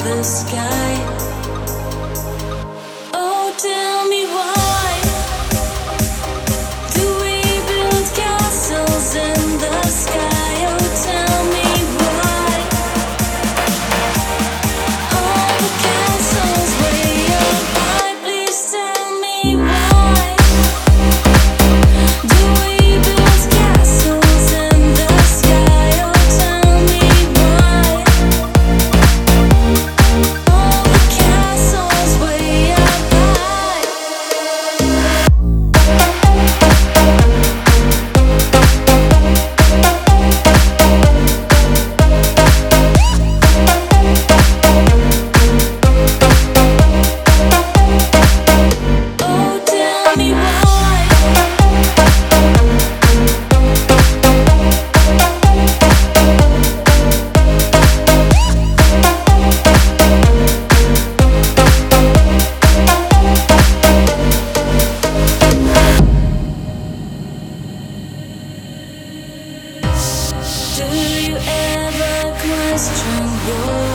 the sky. Oh, tell me why do we build castles in the sky? Oh, tell me why all the castles way up high. Please tell me why do we build castles in the sky? Oh, tell me why all the castles way up high. Oh, tell me why do you ever question your